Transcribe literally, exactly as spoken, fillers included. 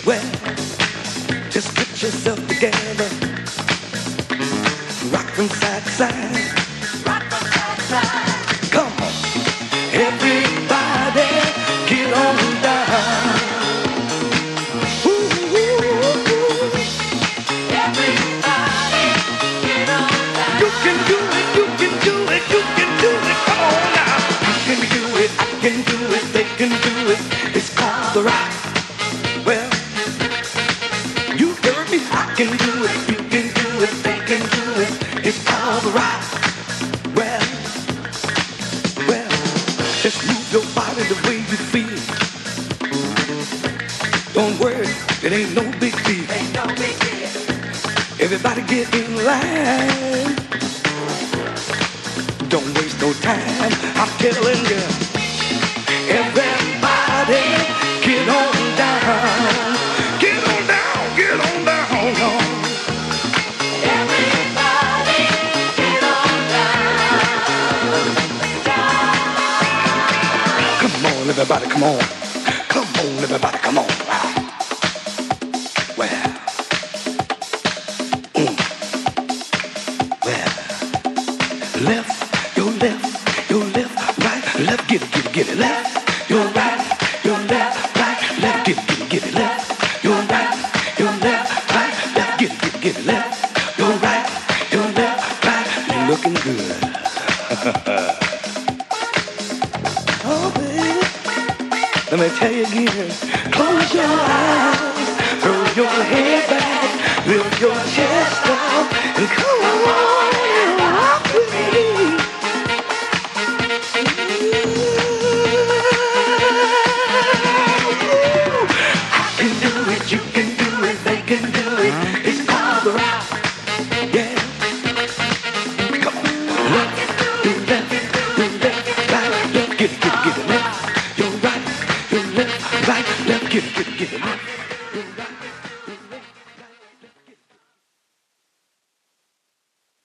Well, just get yourself together, rock from side to side. Rock from side to side. Come on, everybody, get on down. Ooh, ooh, ooh. Everybody, get on down. You can do it, you can do it, you can do it. Come on now. You can do it, I can do it, they can do it. It's called the rock. Well, you heard me. I can do it, you can do it, they can do it. It's called the rock. Well, well, just move your body the way you feel. Don't worry, it ain't no big deal. Ain't no big deal. Everybody get in line. Don't waste no time, I'm telling you. Everybody get on down. Get on down, get on down, y'all. Everybody, get on down. Come on, everybody, come on. Come on, everybody, come on. Well, mm. Well, left, your left, your left, right, left, get it, get it, get it, left, your right, your left, right, left, get it, get it, get it, left, your right, your left, right, left, get it, get it, get it, left, your right, your left, right, you're looking good. Oh, baby. Let me tell you again, close your eyes, throw your head back, lift your chest up, and come on and rock with me. Ooh, I can do it, you can do it, they can do it. It's called the rock. Yeah. Come on. Left, your left, your left, right, left, get it, get it, get it, left. Your right, your left, right, left, get it, get it, get it, left.